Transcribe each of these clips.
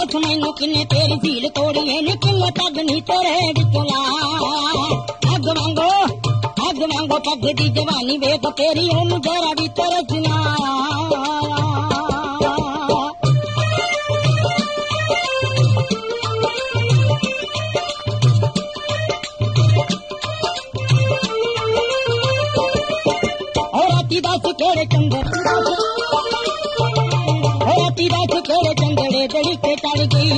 दस मैनू किन्ने तेरी झील तोड़ी है नी किन्ने पग नी तेरे विचों ला अग वांगो पग दी जवानी वेख तेरी ओनू जरा भी तरस ना दस केड़े चंदड़े दड़ी के चढ़ गई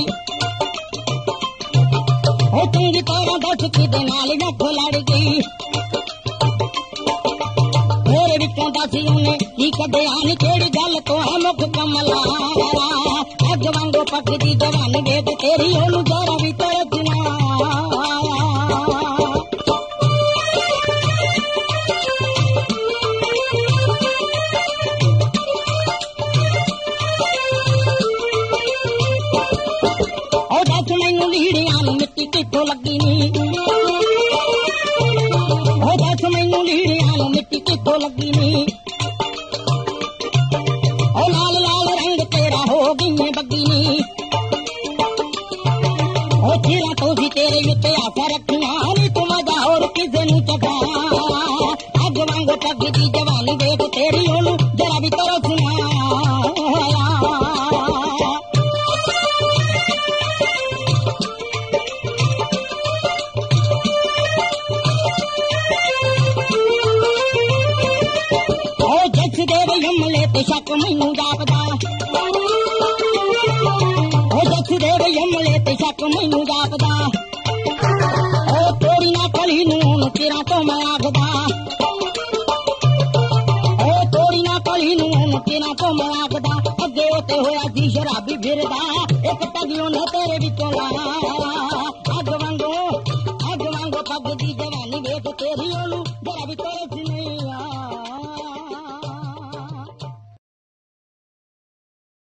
हो चंगी तरह दस किदे नाल नठ लड़ गई मेरे विचों दस उन्हें की कढ़िया नी केड़ी गल तो है मुख कमला अग वांगो पग दी जवानी वेख तेरी ओनू जरा भी तरस ना मिट्टी किथों लगी नी दस मैनू लीड़ियां मिट्टी किथों लगी नी लाल लाल रंग तेरा हो गई बगी नी चिरा तो भी तेरे उत्ते आशा रखना नी तू मजा और किसे नू चखा अग वांगो पग दी जवानी वेख तेरी ओनू जरा भी तरस ना यमले ते शक मैनू जापदा जसदेव यमले ते शक मैनू जापदा तोड़ी ना कली नून चिरा तो मैं आखदा तोड़ी ना कली नून चिरा तो मैं आखदा अगे ते होया सी शराबी फिरदा एक पगियों ने तेरे विचों ला अग वांगो पग दी जवानी वेख तेरी ओनू जरा भी तरस